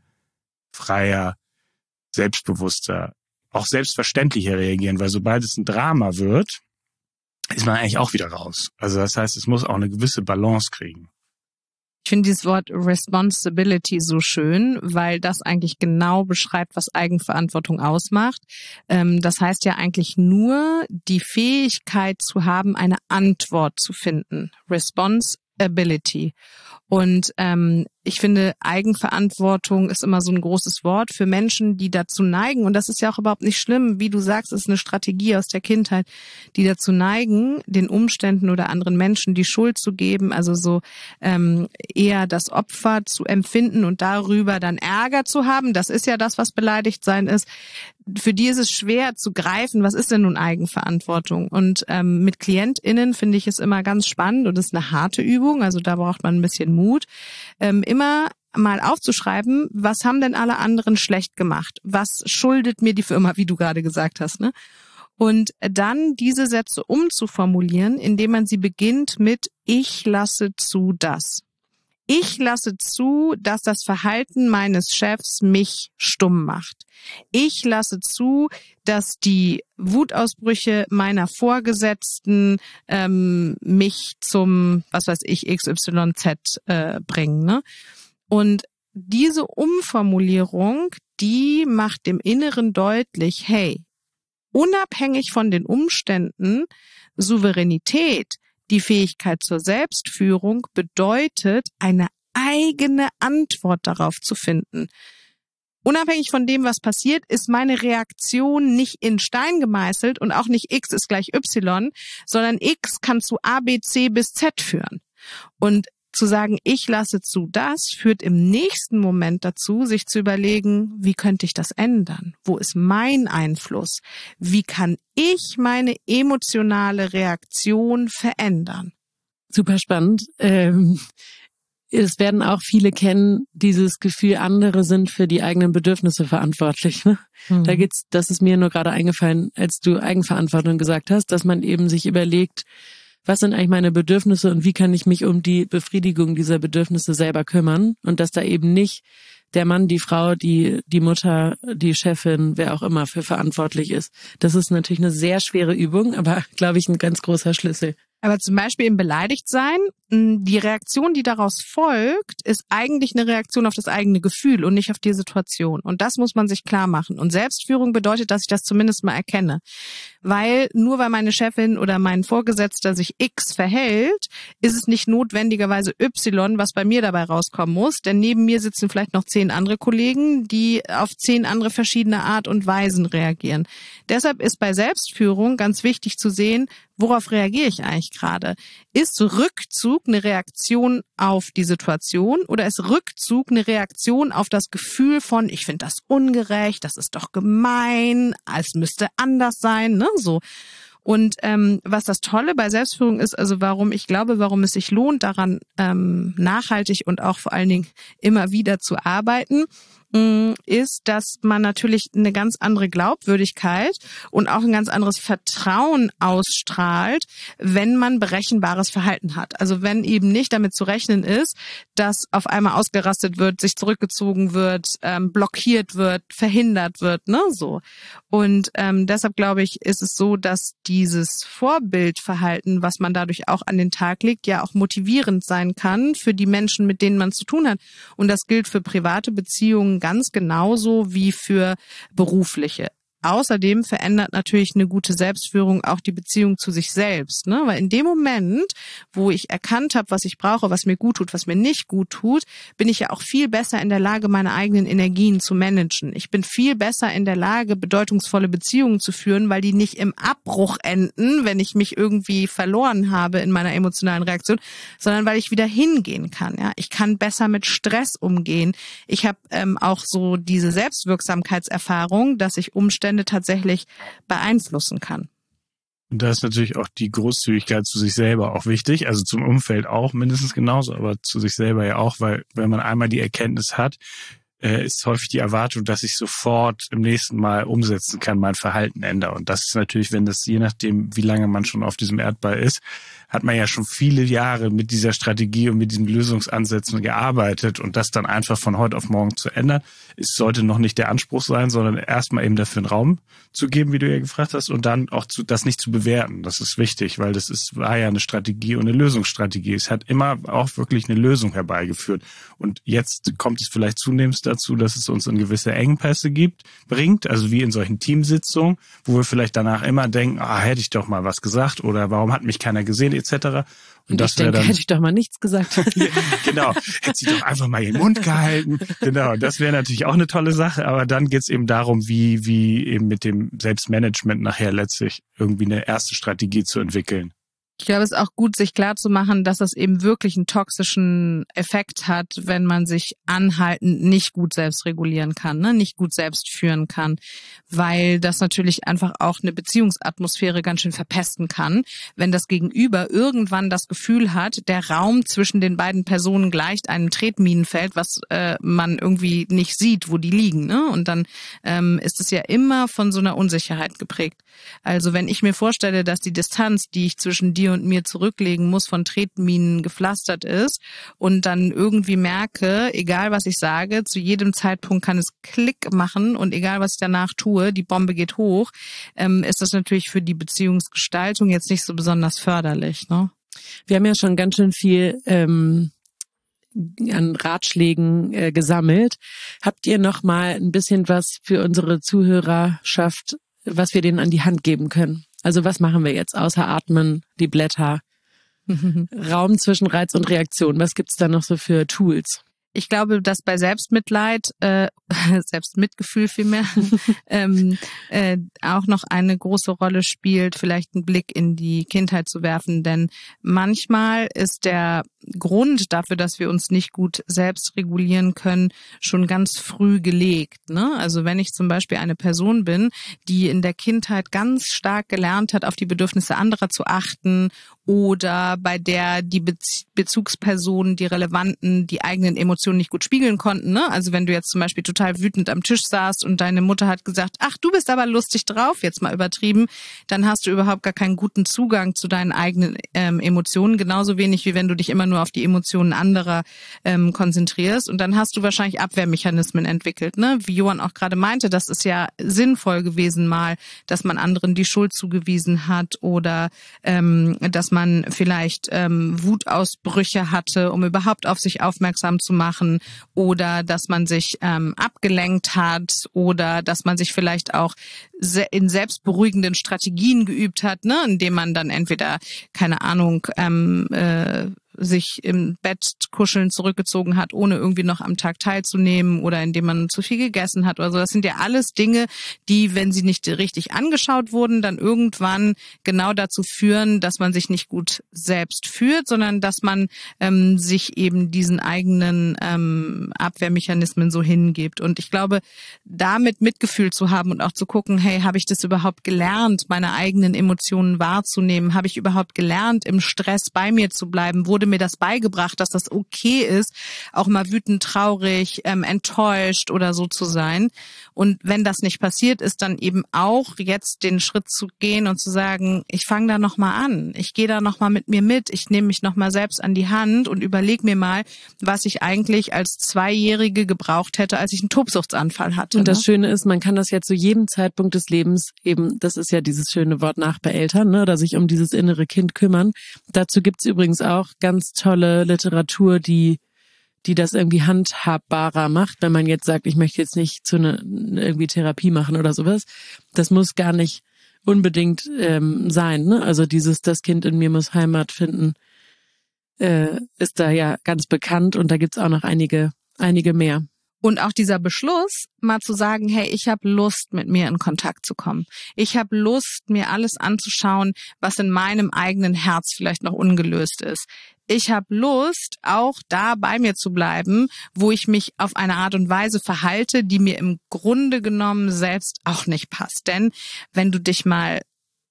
freier, selbstbewusster, auch selbstverständlicher reagieren? Weil sobald es ein Drama wird, ist man eigentlich auch wieder raus. Also das heißt, es muss auch eine gewisse Balance kriegen. Ich finde dieses Wort Responsibility so schön, weil das eigentlich genau beschreibt, was Eigenverantwortung ausmacht. Das heißt ja eigentlich nur, die Fähigkeit zu haben, eine Antwort zu finden. Responsibility. Und ähm, ich finde, Eigenverantwortung ist immer so ein großes Wort für Menschen, die dazu neigen. Und das ist ja auch überhaupt nicht schlimm. Wie du sagst, es ist eine Strategie aus der Kindheit, die dazu neigen, den Umständen oder anderen Menschen die Schuld zu geben. Also so ähm, eher das Opfer zu empfinden und darüber dann Ärger zu haben. Das ist ja das, was beleidigt sein ist. Für die ist es schwer zu greifen, was ist denn nun Eigenverantwortung? Und ähm, mit KlientInnen finde ich es immer ganz spannend und es ist eine harte Übung, also da braucht man ein bisschen Mut, ähm, immer mal aufzuschreiben, was haben denn alle anderen schlecht gemacht? Was schuldet mir die Firma, wie du gerade gesagt hast, ne? Und dann diese Sätze umzuformulieren, indem man sie beginnt mit ich lasse zu das. Ich lasse zu, dass das Verhalten meines Chefs mich stumm macht. Ich lasse zu, dass die Wutausbrüche meiner Vorgesetzten ähm, mich zum, was weiß ich, X Y Z äh, bringen. Ne? Und diese Umformulierung, die macht dem Inneren deutlich, hey, unabhängig von den Umständen, Souveränität, die Fähigkeit zur Selbstführung bedeutet, eine eigene Antwort darauf zu finden. Unabhängig von dem, was passiert, ist meine Reaktion nicht in Stein gemeißelt und auch nicht X ist gleich Y, sondern X kann zu A, B, C bis Z führen. Und zu sagen, ich lasse zu das, führt im nächsten Moment dazu, sich zu überlegen, wie könnte ich das ändern? Wo ist mein Einfluss? Wie kann ich meine emotionale Reaktion verändern? Super spannend. Ähm, es werden auch viele kennen, dieses Gefühl, andere sind für die eigenen Bedürfnisse verantwortlich. Ne? Mhm. Da geht's, das ist mir nur gerade eingefallen, als du Eigenverantwortung gesagt hast, dass man eben sich überlegt, was sind eigentlich meine Bedürfnisse und wie kann ich mich um die Befriedigung dieser Bedürfnisse selber kümmern und dass da eben nicht der Mann, die Frau, die die Mutter, die Chefin, wer auch immer für verantwortlich ist. Das ist natürlich eine sehr schwere Übung, aber glaube ich ein ganz großer Schlüssel. Aber zum Beispiel im Beleidigtsein, die Reaktion, die daraus folgt, ist eigentlich eine Reaktion auf das eigene Gefühl und nicht auf die Situation. Und das muss man sich klar machen. Und Selbstführung bedeutet, dass ich das zumindest mal erkenne. Weil nur weil meine Chefin oder mein Vorgesetzter sich X verhält, ist es nicht notwendigerweise Y, was bei mir dabei rauskommen muss. Denn neben mir sitzen vielleicht noch zehn andere Kollegen, die auf zehn andere verschiedene Art und Weisen reagieren. Deshalb ist bei Selbstführung ganz wichtig zu sehen, worauf reagiere ich eigentlich gerade? Ist Rückzug Rückzug eine Reaktion auf die Situation oder ist Rückzug eine Reaktion auf das Gefühl von, ich finde das ungerecht, das ist doch gemein, es müsste anders sein, ne, so. Und ähm, was das Tolle bei Selbstführung ist, also warum ich glaube, warum es sich lohnt, daran ähm, nachhaltig und auch vor allen Dingen immer wieder zu arbeiten, ist, dass man natürlich eine ganz andere Glaubwürdigkeit und auch ein ganz anderes Vertrauen ausstrahlt, wenn man berechenbares Verhalten hat. Also wenn eben nicht damit zu rechnen ist, dass auf einmal ausgerastet wird, sich zurückgezogen wird, ähm, blockiert wird, verhindert wird, ne, so. Und ähm, deshalb glaube ich, ist es so, dass dieses Vorbildverhalten, was man dadurch auch an den Tag legt, ja auch motivierend sein kann für die Menschen, mit denen man zu tun hat. Und das gilt für private Beziehungen ganz genauso wie für berufliche. Außerdem verändert natürlich eine gute Selbstführung auch die Beziehung zu sich selbst, ne? Weil in dem Moment, wo ich erkannt habe, was ich brauche, was mir gut tut, was mir nicht gut tut, bin ich ja auch viel besser in der Lage, meine eigenen Energien zu managen. Ich bin viel besser in der Lage, bedeutungsvolle Beziehungen zu führen, weil die nicht im Abbruch enden, wenn ich mich irgendwie verloren habe in meiner emotionalen Reaktion, sondern weil ich wieder hingehen kann. Ja, ich kann besser mit Stress umgehen. Ich habe ähm, auch so diese Selbstwirksamkeitserfahrung, dass ich Umstände tatsächlich beeinflussen kann. Und da ist natürlich auch die Großzügigkeit zu sich selber auch wichtig, also zum Umfeld auch mindestens genauso, aber zu sich selber ja auch, weil wenn man einmal die Erkenntnis hat, äh, ist häufig die Erwartung, dass ich sofort im nächsten Mal umsetzen kann, mein Verhalten ändere. Und das ist natürlich, wenn das, je nachdem, wie lange man schon auf diesem Erdball ist, hat man ja schon viele Jahre mit dieser Strategie und mit diesen Lösungsansätzen gearbeitet und das dann einfach von heute auf morgen zu ändern, es sollte noch nicht der Anspruch sein, sondern erstmal eben dafür einen Raum zu geben, wie du ja gefragt hast, und dann auch zu, das nicht zu bewerten. Das ist wichtig, weil das ist, war ja eine Strategie und eine Lösungsstrategie. Es hat immer auch wirklich eine Lösung herbeigeführt. Und jetzt kommt es vielleicht zunehmend dazu, dass es uns in gewisse Engpässe gibt, bringt, also wie in solchen Teamsitzungen, wo wir vielleicht danach immer denken, ah, hätte ich doch mal was gesagt oder warum hat mich keiner gesehen, et cetera. Und, und das ich denke, dann, hätte ich doch mal nichts gesagt. Genau, hätte sie doch einfach mal ihren Mund gehalten. Genau, das wäre natürlich auch eine tolle Sache, aber dann geht's eben darum, wie wie eben mit dem Selbstmanagement nachher letztlich irgendwie eine erste Strategie zu entwickeln. Ich glaube, es ist auch gut, sich klarzumachen, dass das eben wirklich einen toxischen Effekt hat, wenn man sich anhaltend nicht gut selbst regulieren kann, ne? Nicht gut selbst führen kann, weil das natürlich einfach auch eine Beziehungsatmosphäre ganz schön verpesten kann, wenn das Gegenüber irgendwann das Gefühl hat, der Raum zwischen den beiden Personen gleicht einem Tretminenfeld, was äh, man irgendwie nicht sieht, wo die liegen, ne? Und dann ähm, ist es ja immer von so einer Unsicherheit geprägt. Also wenn ich mir vorstelle, dass die Distanz, die ich zwischen dir und mir zurücklegen muss, von Tretminen gepflastert ist und dann irgendwie merke, egal was ich sage, zu jedem Zeitpunkt kann es Klick machen und egal was ich danach tue, die Bombe geht hoch, ähm, ist das natürlich für die Beziehungsgestaltung jetzt nicht so besonders förderlich, ne? Wir haben ja schon ganz schön viel ähm, an Ratschlägen äh, gesammelt. Habt ihr noch mal ein bisschen was für unsere Zuhörerschaft, was wir denen an die Hand geben können? Also was machen wir jetzt außer atmen, die Blätter, Raum zwischen Reiz und Reaktion? Was gibt's da noch so für Tools? Ich glaube, dass bei Selbstmitleid, äh, Selbstmitgefühl vielmehr, ähm, äh, auch noch eine große Rolle spielt, vielleicht einen Blick in die Kindheit zu werfen. Denn manchmal ist der Grund dafür, dass wir uns nicht gut selbst regulieren können, schon ganz früh gelegt, ne? Also wenn ich zum Beispiel eine Person bin, die in der Kindheit ganz stark gelernt hat, auf die Bedürfnisse anderer zu achten oder bei der die Bezugspersonen, die relevanten, die eigenen Emotionen nicht gut spiegeln konnten, ne? Also wenn du jetzt zum Beispiel total wütend am Tisch saßt und deine Mutter hat gesagt, ach, du bist aber lustig drauf, jetzt mal übertrieben, dann hast du überhaupt gar keinen guten Zugang zu deinen eigenen ähm, Emotionen, genauso wenig wie wenn du dich immer nur auf die Emotionen anderer ähm, konzentrierst. Und dann hast du wahrscheinlich Abwehrmechanismen entwickelt, ne? Wie Johann auch gerade meinte, das ist ja sinnvoll gewesen mal, dass man anderen die Schuld zugewiesen hat oder ähm, dass man vielleicht ähm, Wutausbrüche hatte, um überhaupt auf sich aufmerksam zu machen oder dass man sich ähm, abgelenkt hat oder dass man sich vielleicht auch se- in selbstberuhigenden Strategien geübt hat, ne? Indem man dann entweder, keine Ahnung, ähm, äh, sich im Bett kuscheln zurückgezogen hat, ohne irgendwie noch am Tag teilzunehmen oder indem man zu viel gegessen hat oder so. Das sind ja alles Dinge, die, wenn sie nicht richtig angeschaut wurden, dann irgendwann genau dazu führen, dass man sich nicht gut selbst fühlt, sondern dass man ähm, sich eben diesen eigenen ähm, Abwehrmechanismen so hingibt. Und ich glaube, damit Mitgefühl zu haben und auch zu gucken, hey, habe ich das überhaupt gelernt, meine eigenen Emotionen wahrzunehmen? Habe ich überhaupt gelernt, im Stress bei mir zu bleiben? Wurde mir das beigebracht, dass das okay ist, auch mal wütend, traurig, ähm, enttäuscht oder so zu sein? Und wenn das nicht passiert ist, dann eben auch jetzt den Schritt zu gehen und zu sagen, ich fange da nochmal an. Ich gehe da nochmal mit mir mit. Ich nehme mich nochmal selbst an die Hand und überlege mir mal, was ich eigentlich als Zweijährige gebraucht hätte, als ich einen Tobsuchtsanfall hatte. Und das ne? Schöne ist, man kann das ja zu jedem Zeitpunkt des Lebens eben, das ist ja dieses schöne Wort Nachbeeltern, ne, oder sich um dieses innere Kind kümmern. Dazu gibt's übrigens auch ganz tolle Literatur, die die das irgendwie handhabbarer macht, wenn man jetzt sagt, ich möchte jetzt nicht zu einer irgendwie Therapie machen oder sowas. Das muss gar nicht unbedingt ähm, sein, ne? Also dieses, das Kind in mir muss Heimat finden, äh, ist da ja ganz bekannt und da gibt's auch noch einige, einige mehr. Und auch dieser Beschluss, mal zu sagen, hey, ich habe Lust, mit mir in Kontakt zu kommen. Ich habe Lust, mir alles anzuschauen, was in meinem eigenen Herz vielleicht noch ungelöst ist. Ich habe Lust, auch da bei mir zu bleiben, wo ich mich auf eine Art und Weise verhalte, die mir im Grunde genommen selbst auch nicht passt. Denn wenn du dich mal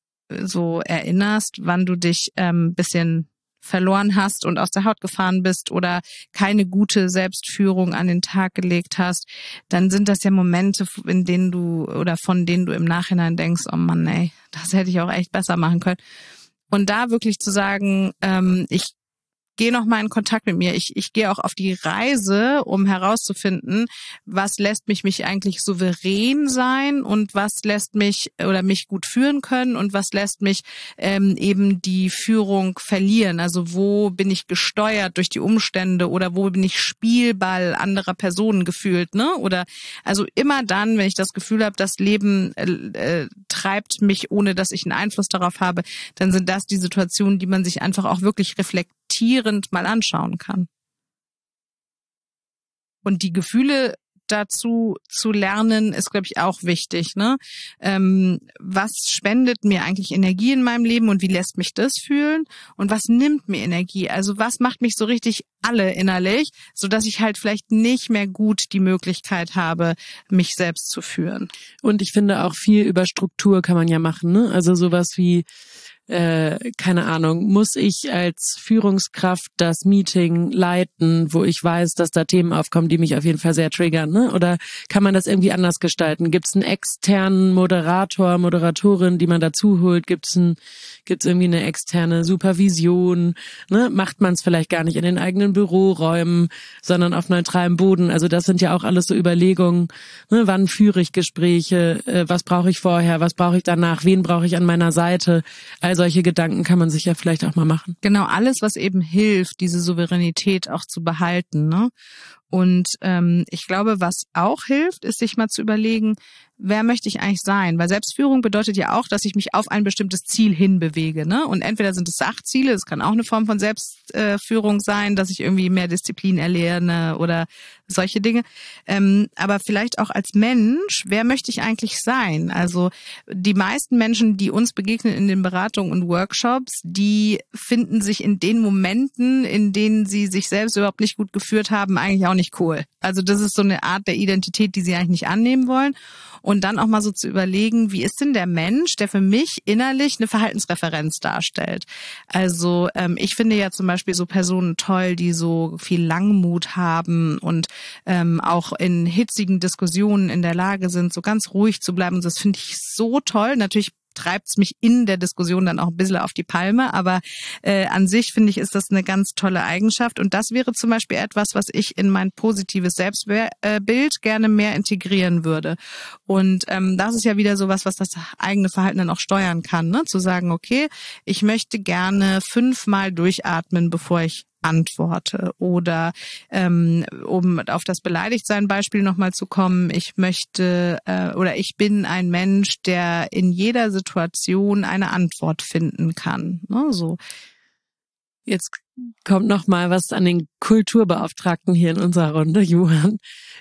so erinnerst, wann du dich ähm, bisschen verloren hast und aus der Haut gefahren bist oder keine gute Selbstführung an den Tag gelegt hast, dann sind das ja Momente, in denen du oder von denen du im Nachhinein denkst, oh Mann, ey, das hätte ich auch echt besser machen können. Und da wirklich zu sagen, ähm, ich gehe noch mal in Kontakt mit mir. Ich, ich gehe auch auf die Reise, um herauszufinden, was lässt mich mich eigentlich souverän sein und was lässt mich oder mich gut führen können und was lässt mich ähm, eben die Führung verlieren. Also wo bin ich gesteuert durch die Umstände oder wo bin ich Spielball anderer Personen gefühlt, ne? Oder also immer dann, wenn ich das Gefühl habe, das Leben äh, treibt mich, ohne dass ich einen Einfluss darauf habe, dann sind das die Situationen, die man sich einfach auch wirklich reflektiert mal anschauen kann. Und die Gefühle dazu zu lernen, ist, glaube ich, auch wichtig. Ne? Ähm, was spendet mir eigentlich Energie in meinem Leben und wie lässt mich das fühlen? Und was nimmt mir Energie? Also was macht mich so richtig alle innerlich, sodass ich halt vielleicht nicht mehr gut die Möglichkeit habe, mich selbst zu führen. Und ich finde auch viel über Struktur kann man ja machen. Ne? Also sowas wie Äh, keine Ahnung, muss ich als Führungskraft das Meeting leiten, wo ich weiß, dass da Themen aufkommen, die mich auf jeden Fall sehr triggern, ne? Oder kann man das irgendwie anders gestalten? Gibt es einen externen Moderator, Moderatorin, die man dazu holt? Gibt es ein, gibt's irgendwie eine externe Supervision? Ne? Macht man es vielleicht gar nicht in den eigenen Büroräumen, sondern auf neutralem Boden? Also das sind ja auch alles so Überlegungen. Ne? Wann führe ich Gespräche? Äh, was brauche ich vorher? Was brauche ich danach? Wen brauche ich an meiner Seite? Also solche Gedanken kann man sich ja vielleicht auch mal machen. Genau, alles, was eben hilft, diese Souveränität auch zu behalten, ne? Und ähm, ich glaube, was auch hilft, ist sich mal zu überlegen, wer möchte ich eigentlich sein? Weil Selbstführung bedeutet ja auch, dass ich mich auf ein bestimmtes Ziel hinbewege, ne? Und entweder sind es Sachziele, das kann auch eine Form von Selbstführung sein, dass ich irgendwie mehr Disziplin erlerne oder solche Dinge. Ähm, aber vielleicht auch als Mensch, wer möchte ich eigentlich sein? Also die meisten Menschen, die uns begegnen in den Beratungen und Workshops, die finden sich in den Momenten, in denen sie sich selbst überhaupt nicht gut geführt haben, eigentlich auch nicht cool. Also das ist so eine Art der Identität, die sie eigentlich nicht annehmen wollen. Und dann auch mal so zu überlegen, wie ist denn der Mensch, der für mich innerlich eine Verhaltensreferenz darstellt? Also ähm, ich finde ja zum Beispiel so Personen toll, die so viel Langmut haben und ähm, auch in hitzigen Diskussionen in der Lage sind, so ganz ruhig zu bleiben. Und das finde ich so toll. Natürlich treibt es mich in der Diskussion dann auch ein bisschen auf die Palme, aber äh, an sich finde ich, ist das eine ganz tolle Eigenschaft und das wäre zum Beispiel etwas, was ich in mein positives Selbstbild gerne mehr integrieren würde und ähm, das ist ja wieder sowas, was das eigene Verhalten dann auch steuern kann, ne? Zu sagen, okay, ich möchte gerne fünfmal durchatmen, bevor ich antworte oder ähm, um auf das Beleidigtsein-Beispiel nochmal zu kommen, ich möchte äh, oder ich bin ein Mensch, der in jeder Situation eine Antwort finden kann. Ne, so. Jetzt kommt noch mal was an den Kulturbeauftragten hier in unserer Runde, Johann.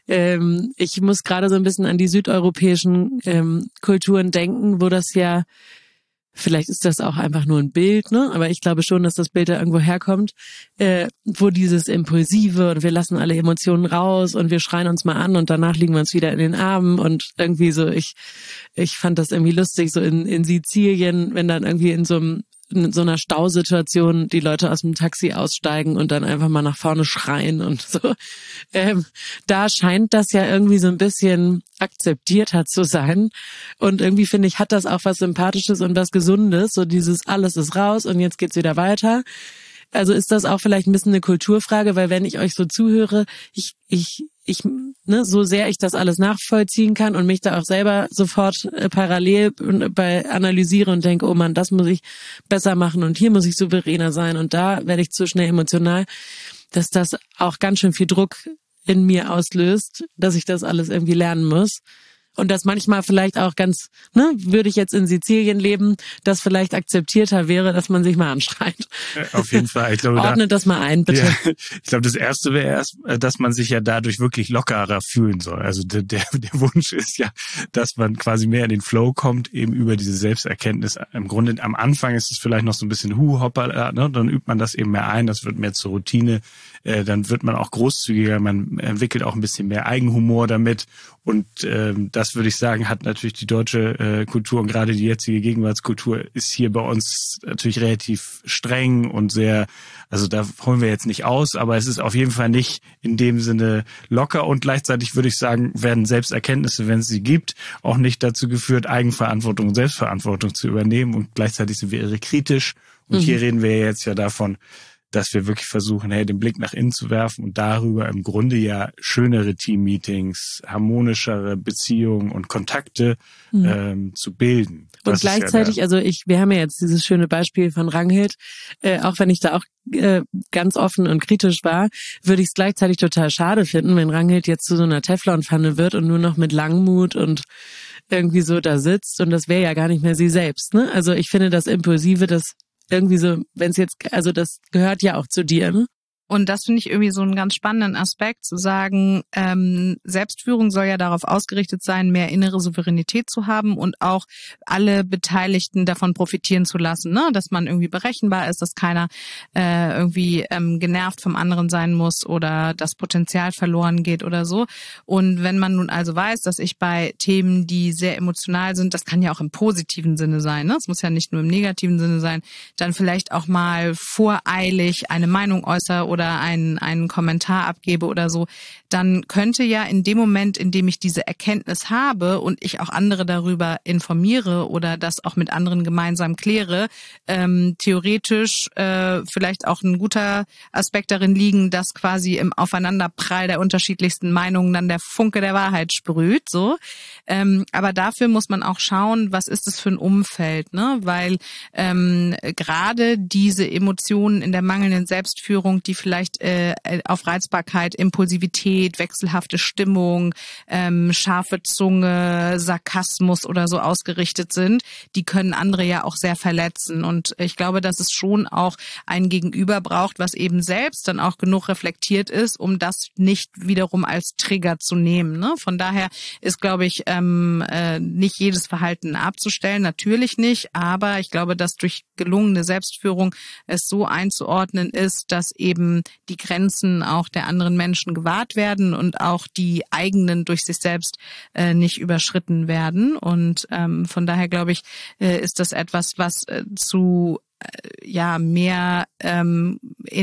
Ähm, ich muss gerade so ein bisschen an die südeuropäischen ähm, Kulturen denken, wo das ja, vielleicht ist das auch einfach nur ein Bild, ne? Aber ich glaube schon, dass das Bild da irgendwo herkommt, äh, wo dieses Impulsive und wir lassen alle Emotionen raus und wir schreien uns mal an und danach liegen wir uns wieder in den Armen und irgendwie so, ich ich fand das irgendwie lustig, so in, in Sizilien, wenn dann irgendwie in so einem in so einer Stausituation die Leute aus dem Taxi aussteigen und dann einfach mal nach vorne schreien und so. Ähm, da scheint das ja irgendwie so ein bisschen akzeptierter zu sein. Und irgendwie finde ich, hat das auch was Sympathisches und was Gesundes. So dieses alles ist raus und jetzt geht's wieder weiter. Also ist das auch vielleicht ein bisschen eine Kulturfrage, weil wenn ich euch so zuhöre, ich, ich, ich, ne, so sehr ich das alles nachvollziehen kann und mich da auch selber sofort äh, parallel bei analysiere und denke, oh Mann, das muss ich besser machen und hier muss ich souveräner sein und da werde ich zu schnell emotional, dass das auch ganz schön viel Druck in mir auslöst, dass ich das alles irgendwie lernen muss. Und das manchmal vielleicht auch ganz, ne, würde ich jetzt in Sizilien leben, das vielleicht akzeptierter wäre, dass man sich mal anschreit. Auf jeden Fall. Ich glaube, Ordne da, das mal ein, bitte. Ja, ich glaube, das Erste wäre erst, dass man sich ja dadurch wirklich lockerer fühlen soll. Also der, der, der Wunsch ist ja, dass man quasi mehr in den Flow kommt, eben über diese Selbsterkenntnis. Im Grunde am Anfang ist es vielleicht noch so ein bisschen hu-hopper, ne? Dann übt man das eben mehr ein, das wird mehr zur Routine. Äh, dann wird man auch großzügiger, man entwickelt auch ein bisschen mehr Eigenhumor damit. Und ähm, das würde ich sagen, hat natürlich die deutsche äh, Kultur und gerade die jetzige Gegenwartskultur ist hier bei uns natürlich relativ streng und sehr, also da holen wir jetzt nicht aus, aber es ist auf jeden Fall nicht in dem Sinne locker und gleichzeitig würde ich sagen, werden Selbsterkenntnisse, wenn es sie gibt, auch nicht dazu geführt, Eigenverantwortung und Selbstverantwortung zu übernehmen und gleichzeitig sind wir irre kritisch und mhm. hier reden wir jetzt ja davon, dass wir wirklich versuchen, hey, den Blick nach innen zu werfen und darüber im Grunde ja schönere Teammeetings, harmonischere Beziehungen und Kontakte mhm. ähm, zu bilden. Und das gleichzeitig, ja also ich, wir haben ja jetzt dieses schöne Beispiel von Ranghild, äh, auch wenn ich da auch äh, ganz offen und kritisch war, würde ich es gleichzeitig total schade finden, wenn Ranghild jetzt zu so einer Teflonpfanne wird und nur noch mit Langmut und irgendwie so da sitzt und das wäre ja gar nicht mehr sie selbst, ne? Also ich finde das Impulsive, das irgendwie so, wenn es jetzt, also das gehört ja auch zu dir, ne? Und das finde ich irgendwie so einen ganz spannenden Aspekt, zu sagen, ähm, Selbstführung soll ja darauf ausgerichtet sein, mehr innere Souveränität zu haben und auch alle Beteiligten davon profitieren zu lassen, ne? Dass man irgendwie berechenbar ist, dass keiner äh, irgendwie ähm, genervt vom anderen sein muss oder das Potenzial verloren geht oder so. Und wenn man nun also weiß, dass ich bei Themen, die sehr emotional sind, das kann ja auch im positiven Sinne sein, ne? Es muss ja nicht nur im negativen Sinne sein, dann vielleicht auch mal voreilig eine Meinung äußere oder oder einen, einen Kommentar abgebe oder so, dann könnte ja in dem Moment, in dem ich diese Erkenntnis habe und ich auch andere darüber informiere oder das auch mit anderen gemeinsam kläre, ähm, theoretisch äh, vielleicht auch ein guter Aspekt darin liegen, dass quasi im Aufeinanderprall der unterschiedlichsten Meinungen dann der Funke der Wahrheit sprüht, so. Ähm, aber dafür muss man auch schauen, was ist es für ein Umfeld, ne? Weil ähm, gerade diese Emotionen in der mangelnden Selbstführung, die vielleicht äh, auf Reizbarkeit, Impulsivität, wechselhafte Stimmung, ähm, scharfe Zunge, Sarkasmus oder so ausgerichtet sind, die können andere ja auch sehr verletzen. Und ich glaube, dass es schon auch ein Gegenüber braucht, was eben selbst dann auch genug reflektiert ist, um das nicht wiederum als Trigger zu nehmen, ne? Von daher ist, glaube ich, ähm, äh, nicht jedes Verhalten abzustellen, natürlich nicht, aber ich glaube, dass durch gelungene Selbstführung es so einzuordnen ist, dass eben die Grenzen auch der anderen Menschen gewahrt werden und auch die eigenen durch sich selbst äh, nicht überschritten werden. Und ähm, von daher glaube ich, äh, ist das etwas, was äh, zu äh, ja mehr ähm,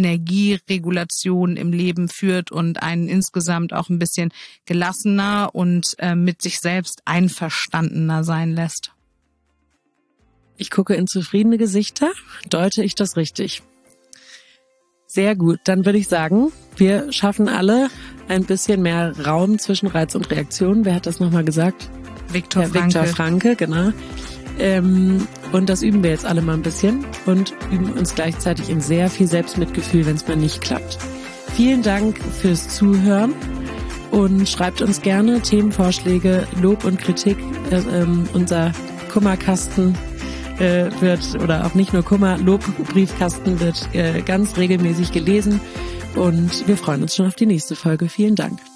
Energieregulation im Leben führt und einen insgesamt auch ein bisschen gelassener und äh, mit sich selbst einverstandener sein lässt. Ich gucke in zufriedene Gesichter. Deute ich das richtig? Sehr gut. Dann würde ich sagen, wir schaffen alle ein bisschen mehr Raum zwischen Reiz und Reaktion. Wer hat das nochmal gesagt? Viktor ja, Frankl. Viktor Frankl, genau. Ähm, und das üben wir jetzt alle mal ein bisschen und üben uns gleichzeitig in sehr viel Selbstmitgefühl, wenn es mal nicht klappt. Vielen Dank fürs Zuhören und schreibt uns gerne Themenvorschläge, Lob und Kritik. Äh, ähm, unser Kummerkasten äh, wird, oder auch nicht nur Kummer, Lobbriefkasten wird äh, ganz regelmäßig gelesen. Und wir freuen uns schon auf die nächste Folge. Vielen Dank.